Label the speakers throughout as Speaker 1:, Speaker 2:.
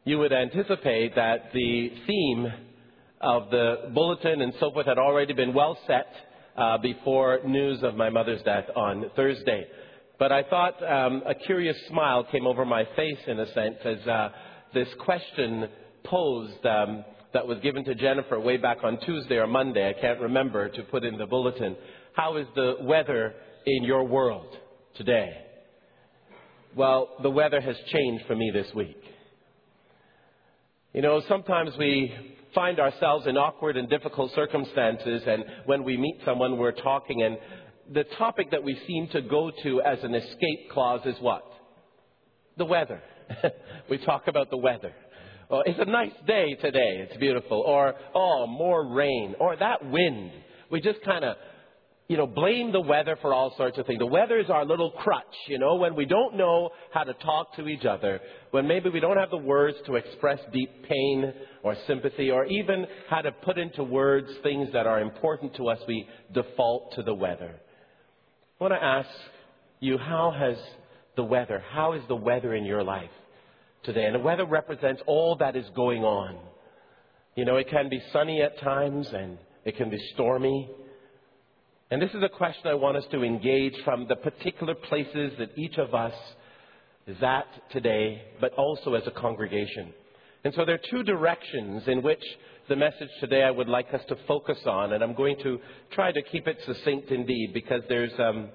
Speaker 1: you would anticipate that the theme of the bulletin and so forth had already been well set before news of my mother's death on Thursday. But I thought a curious smile came over my face in a sense as this question posed that was given to Jennifer way back on Tuesday or Monday, I can't remember, to put in the bulletin. How is the weather in your world today? Well, the weather has changed for me this week. You know, sometimes we find ourselves in awkward and difficult circumstances, and when we meet someone, we're talking, and the topic that we seem to go to as an escape clause is what? The weather. We talk about the weather. Oh, it's a nice day today. It's beautiful. Or, oh, more rain. Or that wind. We just kind of, blame the weather for all sorts of things. The weather is our little crutch, when we don't know how to talk to each other, when maybe we don't have the words to express deep pain or sympathy, or even how to put into words things that are important to us, we default to the weather. I want to ask you, how is the weather in your life today? And the weather represents all that is going on. It can be sunny at times and it can be stormy. And this is a question I want us to engage from the particular places that each of us is at today, but also as a congregation. And so there are two directions in which the message today I would like us to focus on. And I'm going to try to keep it succinct indeed, because there's,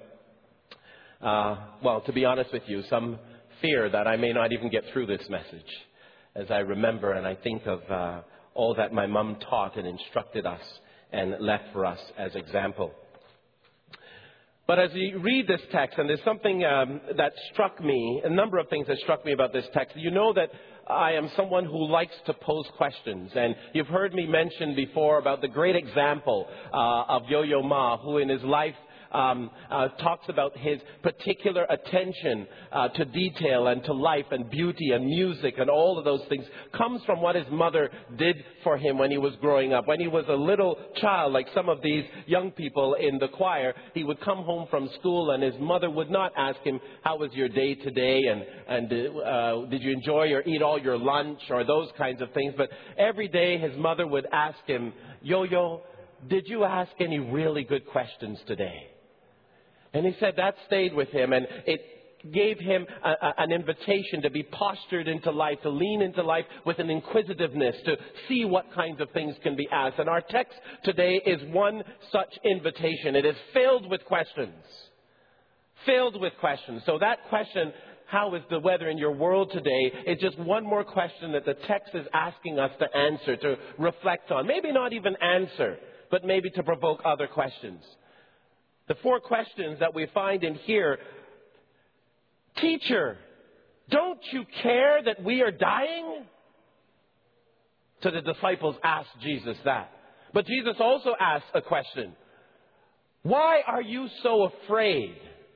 Speaker 1: to be honest with you, some fear that I may not even get through this message as I remember and I think of all that my mom taught and instructed us and left for us as example. But as you read this text, and there's something that struck me, a number of things that struck me about this text. You know that I am someone who likes to pose questions. And you've heard me mention before about the great example of Yo-Yo Ma, who in his life talks about his particular attention to detail and to life and beauty and music and all of those things comes from what his mother did for him when he was growing up. When he was a little child, like some of these young people in the choir, he would come home from school and his mother would not ask him, how was your day today, and did you enjoy or eat all your lunch, or those kinds of things. But every day his mother would ask him, Yo-Yo, did you ask any really good questions today? And he said that stayed with him, and it gave him an invitation to be postured into life, to lean into life with an inquisitiveness, to see what kinds of things can be asked. And our text today is one such invitation. It is filled with questions. Filled with questions. So that question, how is the weather in your world today, is just one more question that the text is asking us to answer, to reflect on. Maybe not even answer, but maybe to provoke other questions. The four questions that we find in here: Teacher, don't you care that we are dying? So the disciples asked Jesus that. But Jesus also asked a question: Why are you so afraid?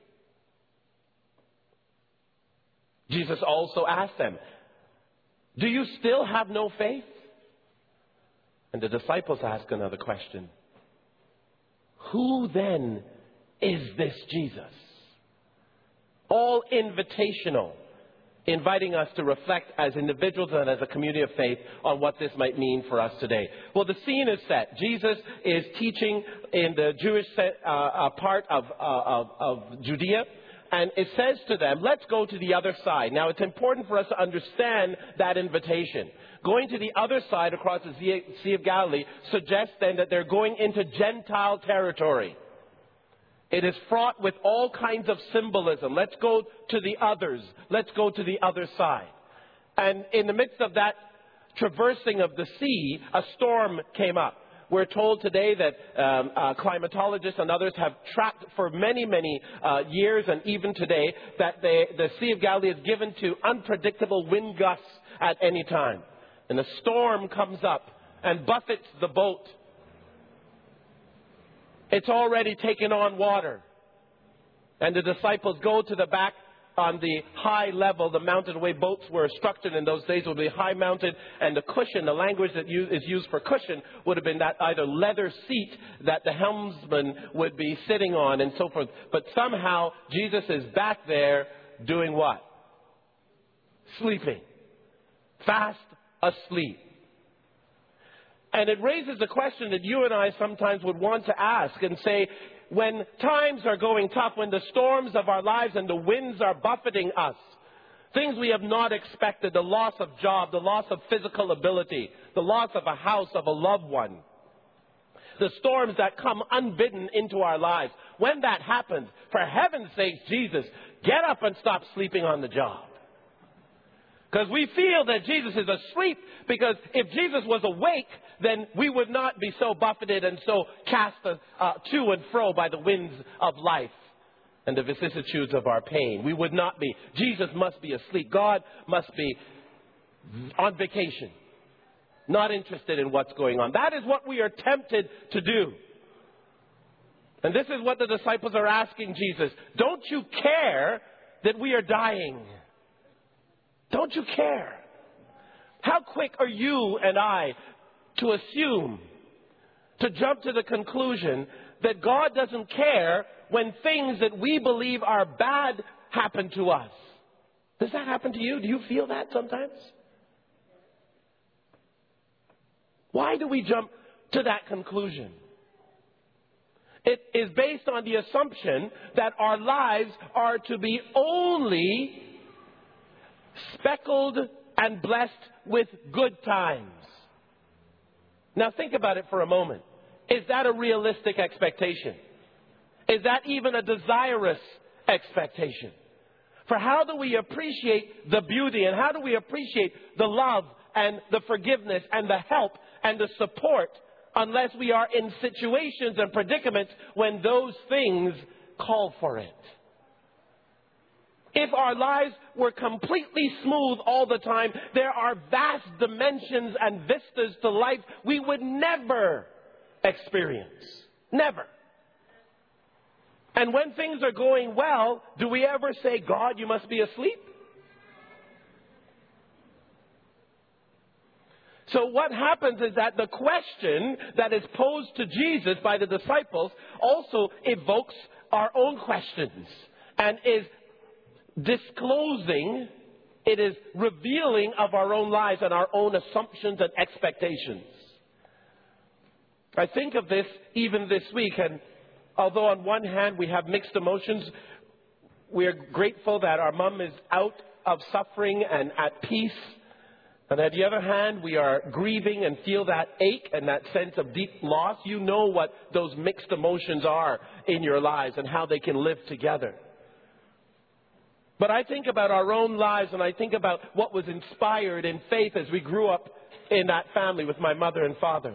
Speaker 1: Jesus also asked them, do you still have no faith? And the disciples ask another question: Who then is this Jesus? All invitational, inviting us to reflect as individuals and as a community of faith on what this might mean for us today. Well, the scene is set. Jesus is teaching in the Jewish part of Judea. And it says to them, let's go to the other side. Now, it's important for us to understand that invitation. Going to the other side across the Sea of Galilee suggests then that they're going into Gentile territory. It is fraught with all kinds of symbolism. Let's go to the others. Let's go to the other side. And in the midst of that traversing of the sea, a storm came up. We're told today that climatologists and others have tracked for many years, and even today, that the Sea of Galilee is given to unpredictable wind gusts at any time. And a storm comes up and buffets the boat. It's already taken on water. And the disciples go to the back on the high level, the mountain, the way boats were structured in those days would be high mounted, and the cushion, the language that is used for cushion, would have been that either leather seat that the helmsman would be sitting on and so forth. But somehow Jesus is back there doing what? Sleeping. fast asleep. And it raises a question that you and I sometimes would want to ask and say, when times are going tough, when the storms of our lives and the winds are buffeting us, things we have not expected, the loss of job, the loss of physical ability, the loss of a house, of a loved one, the storms that come unbidden into our lives. When that happens, for heaven's sake, Jesus, get up and stop sleeping on the job. Because we feel that Jesus is asleep, because if Jesus was awake, then we would not be so buffeted and so cast to and fro by the winds of life and the vicissitudes of our pain. We would not be. Jesus must be asleep. God must be on vacation, not interested in what's going on. That is what we are tempted to do. And this is what the disciples are asking Jesus. Don't you care that we are dying? Don't you care? How quick are you and I to assume, to jump to the conclusion that God doesn't care when things that we believe are bad happen to us? Does that happen to you? Do you feel that sometimes? Why do we jump to that conclusion? It is based on the assumption that our lives are to be only speckled and blessed with good times. Now think about it for a moment. Is that a realistic expectation? Is that even a desirous expectation? For how do we appreciate the beauty and how do we appreciate the love and the forgiveness and the help and the support unless we are in situations and predicaments when those things call for it? If our lives were completely smooth all the time, there are vast dimensions and vistas to life we would never experience. Never. And when things are going well, do we ever say, God, you must be asleep? So what happens is that the question that is posed to Jesus by the disciples also evokes our own questions and is disclosing, it is revealing of our own lives and our own assumptions and expectations. I think of this even this week, and although on one hand we have mixed emotions, we are grateful that our mom is out of suffering and at peace. And on the other hand, we are grieving and feel that ache and that sense of deep loss. You know what those mixed emotions are in your lives and how they can live together. But I think about our own lives and I think about what was inspired in faith as we grew up in that family with my mother and father.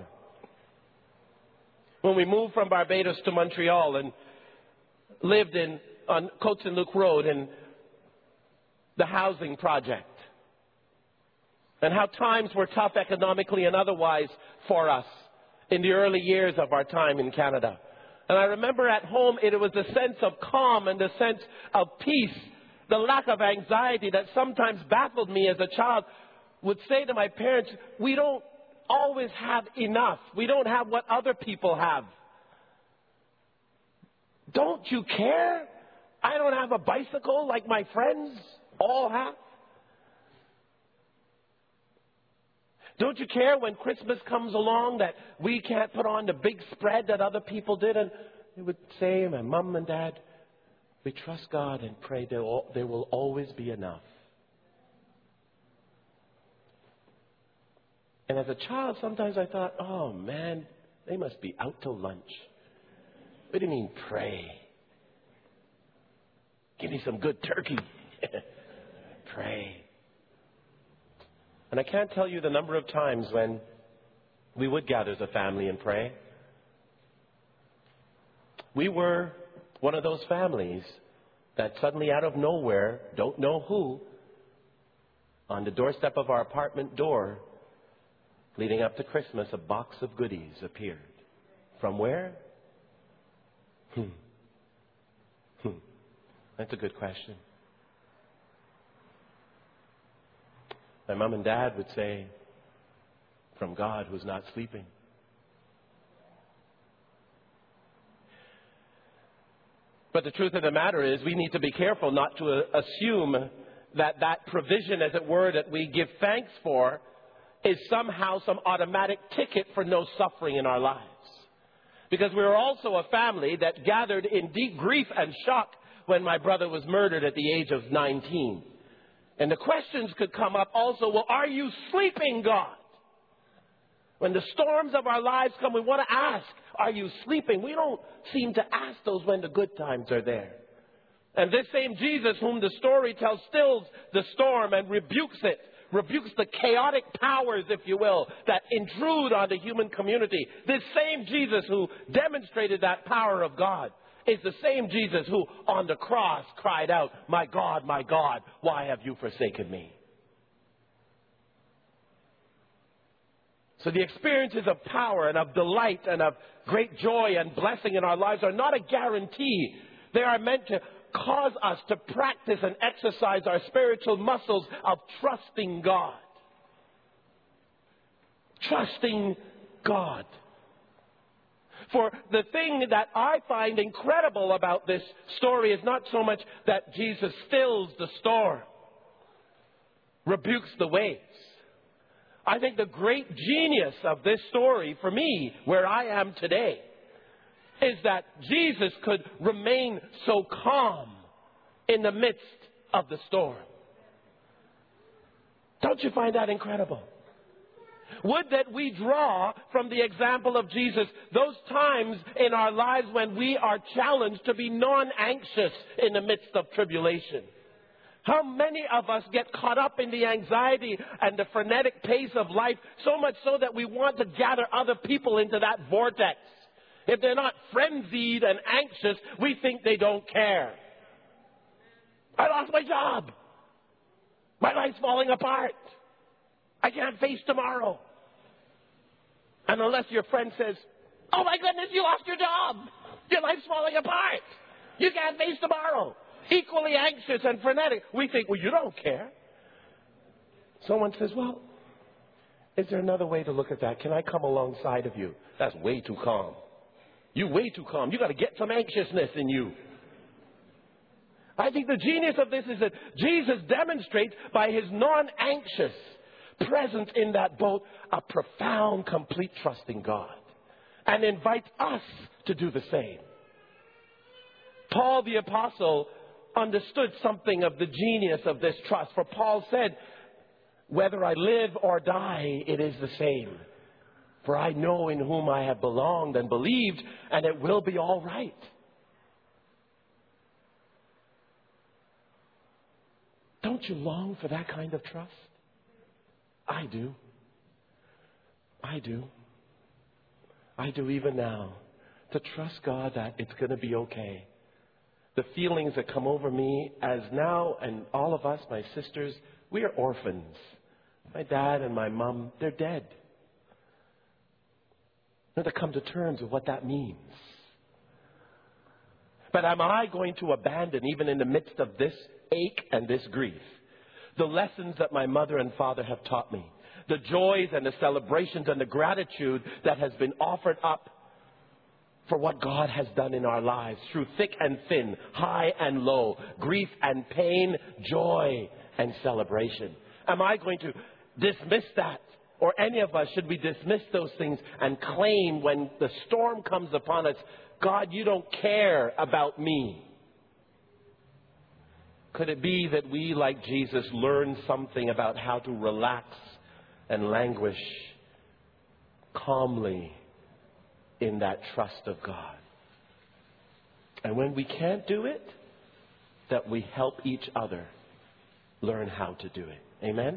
Speaker 1: When we moved from Barbados to Montreal and lived on Côte-Saint-Luc Road in the housing project. And how times were tough economically and otherwise for us in the early years of our time in Canada. And I remember at home it was a sense of calm and a sense of peace. The lack of anxiety that sometimes baffled me as a child would say to my parents, we don't always have enough. We don't have what other people have. Don't you care? I don't have a bicycle like my friends all have. Don't you care when Christmas comes along that we can't put on the big spread that other people did? And they would say, my mom and dad, we trust God and pray there will always be enough. And as a child, sometimes I thought, oh man, they must be out till lunch. What do you mean pray? Give me some good turkey. Pray. And I can't tell you the number of times when we would gather as a family and pray. We were one of those families that suddenly out of nowhere, don't know who, on the doorstep of our apartment door, leading up to Christmas, a box of goodies appeared. From where? That's a good question. My mom and dad would say, from God who's not sleeping. But the truth of the matter is we need to be careful not to assume that provision, as it were, that we give thanks for is somehow some automatic ticket for no suffering in our lives. Because we were also a family that gathered in deep grief and shock when my brother was murdered at the age of 19. And the questions could come up also, well, are you sleeping, God? When the storms of our lives come, we want to ask, are you sleeping? We don't seem to ask those when the good times are there. And this same Jesus, whom the story tells, stills the storm and rebukes it. Rebukes the chaotic powers, if you will, that intrude on the human community. This same Jesus who demonstrated that power of God is the same Jesus who on the cross cried out, my God, why have you forsaken me? So the experiences of power and of delight and of great joy and blessing in our lives are not a guarantee. They are meant to cause us to practice and exercise our spiritual muscles of trusting God. Trusting God. For the thing that I find incredible about this story is not so much that Jesus stills the storm, rebukes the waves. I think the great genius of this story for me, where I am today, is that Jesus could remain so calm in the midst of the storm. Don't you find that incredible? Would that we draw from the example of Jesus those times in our lives when we are challenged to be non-anxious in the midst of tribulation. How many of us get caught up in the anxiety and the frenetic pace of life, so much so that we want to gather other people into that vortex. If they're not frenzied and anxious, we think they don't care. I lost my job. My life's falling apart. I can't face tomorrow. And unless your friend says, oh my goodness, you lost your job. Your life's falling apart. You can't face tomorrow. Equally anxious and frenetic. We think, well, you don't care. Someone says, well, is there another way to look at that? Can I come alongside of you? That's way too calm. You're way too calm. You got to get some anxiousness in you. I think the genius of this is that Jesus demonstrates by his non-anxious presence in that boat a profound, complete trust in God, and invites us to do the same. Paul the Apostle understood something of the genius of this trust. For Paul said, whether I live or die, it is the same. For I know in whom I have belonged and believed, and it will be all right. Don't you long for that kind of trust? I do. I do. I do even now. To trust God that it's going to be okay. The feelings that come over me as now, and all of us, my sisters, we are orphans. My dad and my mom, they're dead. I have to come to terms with what that means. But am I going to abandon, even in the midst of this ache and this grief, the lessons that my mother and father have taught me, the joys and the celebrations and the gratitude that has been offered up for what God has done in our lives through thick and thin, high and low, grief and pain, joy and celebration? Am I going to dismiss that? Or any of us, should we dismiss those things and claim when the storm comes upon us, God, you don't care about me? Could it be that we, like Jesus, learn something about how to relax and languish calmly in that trust of God? And when we can't do it, that we help each other learn how to do it. Amen?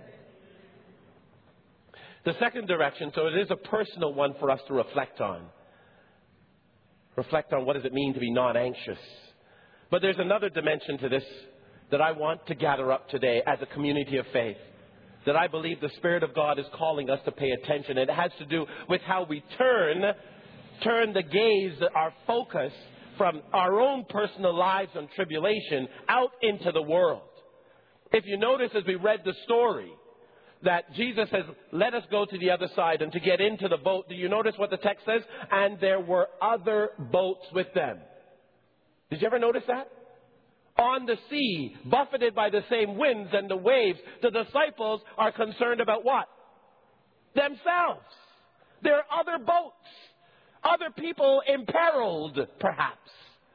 Speaker 1: The second direction, so it is a personal one for us to reflect on. Reflect on what does it mean to be non-anxious. But there's another dimension to this that I want to gather up today as a community of faith, that I believe the Spirit of God is calling us to pay attention. It has to do with how we turn the gaze, our focus from our own personal lives and tribulation out into the world. If you notice as we read the story, that Jesus says, let us go to the other side, and to get into the boat, do you notice what the text says? And there were other boats with them. Did you ever notice that? on the sea, buffeted by the same winds and the waves. The disciples are concerned about what? Themselves. There are other boats, other people imperiled, perhaps.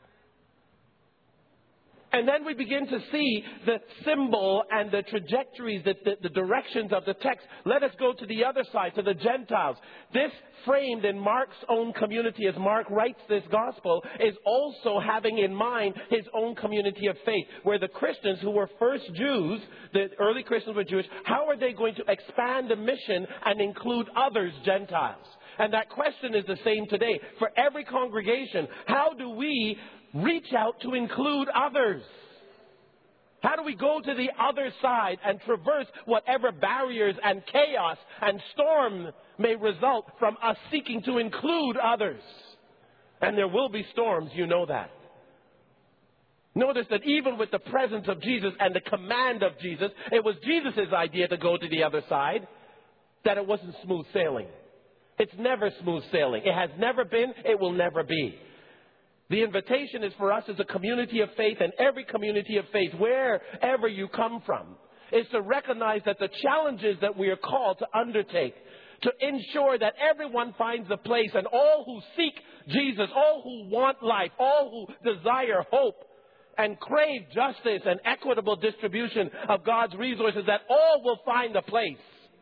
Speaker 1: And then we begin to see the symbol and the trajectories, the directions of the text. Let us go to the other side, to the Gentiles. This, framed in Mark's own community as Mark writes this gospel, is also having in mind his own community of faith, where the Christians who were first Jews, the early Christians were Jewish, how are they going to expand the mission and include others, Gentiles? And that question is the same today. For every congregation, how do we reach out to include others? How do we go to the other side and traverse whatever barriers and chaos and storm may result from us seeking to include others? And there will be storms, you know that. Notice that even with the presence of Jesus and the command of Jesus, it was Jesus' idea to go to the other side, that it wasn't smooth sailing. It's never smooth sailing. It has never been, it will never be. The invitation is for us as a community of faith, and every community of faith, wherever you come from, is to recognize that the challenges that we are called to undertake, to ensure that everyone finds a place, and all who seek Jesus, all who want life, all who desire hope, and crave justice and equitable distribution of God's resources, that all will find a place.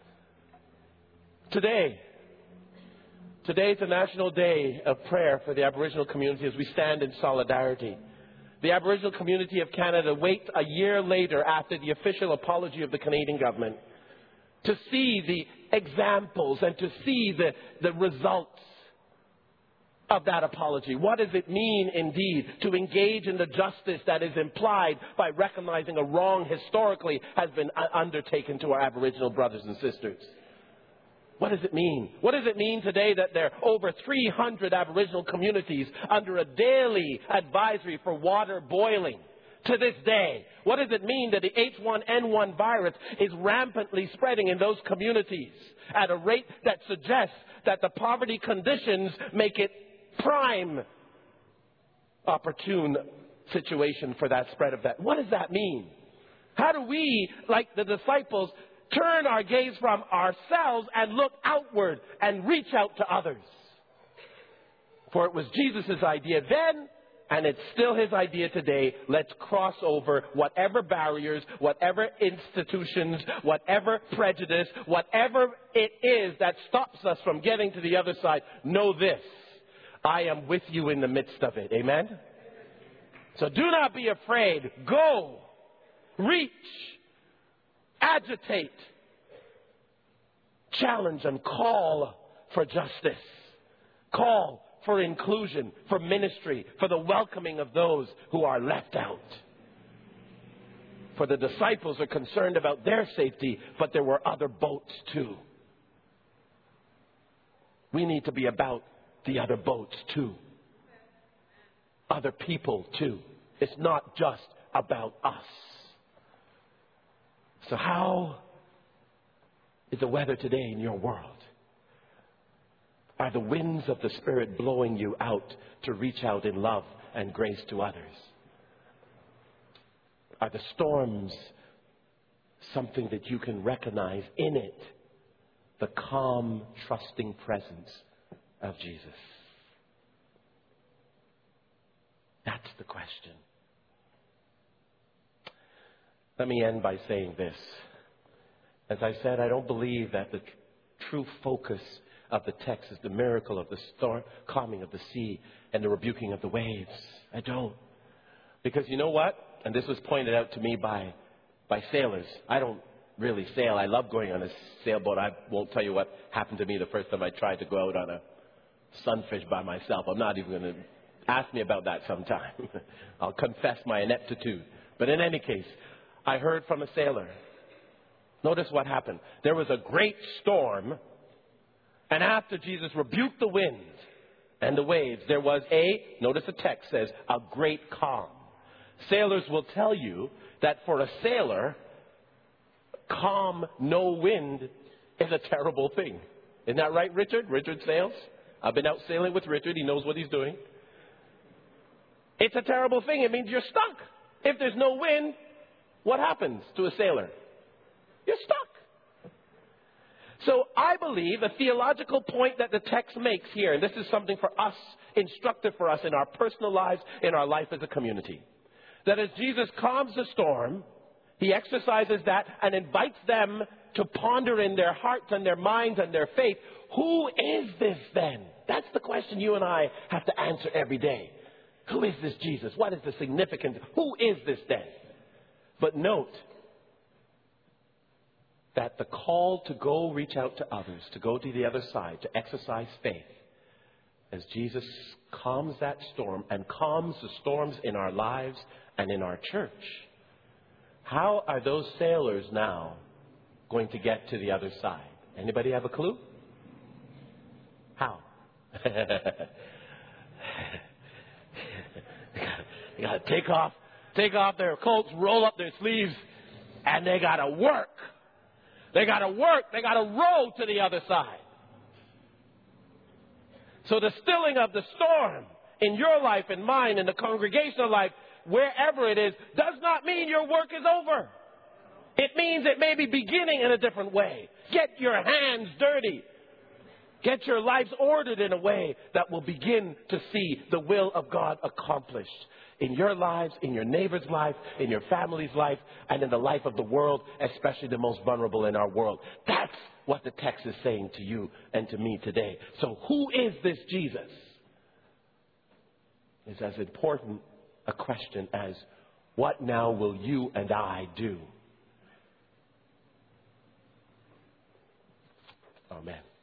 Speaker 1: Today is a national day of prayer for the Aboriginal community as we stand in solidarity. The Aboriginal community of Canada waits a year later after the official apology of the Canadian government to see the examples and to see the results of that apology. What does it mean, indeed, to engage in the justice that is implied by recognizing a wrong historically has been undertaken to our Aboriginal brothers and sisters? What does it mean? What does it mean today that there are over 300 Aboriginal communities under a daily advisory for water boiling to this day? What does it mean that the H1N1 virus is rampantly spreading in those communities at a rate that suggests that the poverty conditions make it prime opportune situation for that spread of that? What does that mean? How do we, like the disciples, turn our gaze from ourselves and look outward and reach out to others? For it was Jesus' idea then, and it's still his idea today. Let's cross over whatever barriers, whatever institutions, whatever prejudice, whatever it is that stops us from getting to the other side. Know this: I am with you in the midst of it. Amen? So do not be afraid. Go. Reach. Agitate, challenge, and call for justice. Call for inclusion, for ministry, for the welcoming of those who are left out. For the disciples are concerned about their safety, but there were other boats too. We need to be about the other boats too. Other people too. It's not just about us. So how is the weather today in your world? Are the winds of the Spirit blowing you out to reach out in love and grace to others? Are the storms something that you can recognize in it? The calm, trusting presence of Jesus. That's the question. Let me end by saying this. As I said, I don't believe that the true focus of the text is the miracle of the storm, calming of the sea and the rebuking of the waves. I don't. Because you know what? And this was pointed out to me by sailors. I don't really sail. I love going on a sailboat. I won't tell you what happened to me the first time I tried to go out on a sunfish by myself. I'm not even going to ask me about that sometime. I'll confess my ineptitude. But in any case, I heard from a sailor. Notice what happened. There was a great storm, and after Jesus rebuked the wind and the waves, there was notice the text says, a great calm. Sailors will tell you that for a sailor, calm, no wind is a terrible thing. Isn't that right, Richard? Richard sails. I've been out sailing with Richard. He knows what he's doing. It's a terrible thing. It means you're stuck. If there's no wind, what happens to a sailor? You're stuck. So I believe a theological point that the text makes here, and this is something for us, instructive for us in our personal lives, in our life as a community, that as Jesus calms the storm, he exercises that and invites them to ponder in their hearts and their minds and their faith, who is this then? That's the question you and I have to answer every day. Who is this Jesus? What is the significance? Who is this then? But note that the call to go reach out to others, to go to the other side, to exercise faith, as Jesus calms that storm and calms the storms in our lives and in our church, how are those sailors now going to get to the other side? Anybody have a clue? How? They got to take off their coats, roll up their sleeves, and they got to work. They got to work. They got to row to the other side. So the stilling of the storm in your life and mine, in the congregational life, wherever it is, does not mean your work is over. It means it may be beginning in a different way. Get your hands dirty. Get your lives ordered in a way that will begin to see the will of God accomplished in your lives, in your neighbor's life, in your family's life, and in the life of the world, especially the most vulnerable in our world. That's what the text is saying to you and to me today. So who is this Jesus? Is as important a question as what now will you and I do? Amen.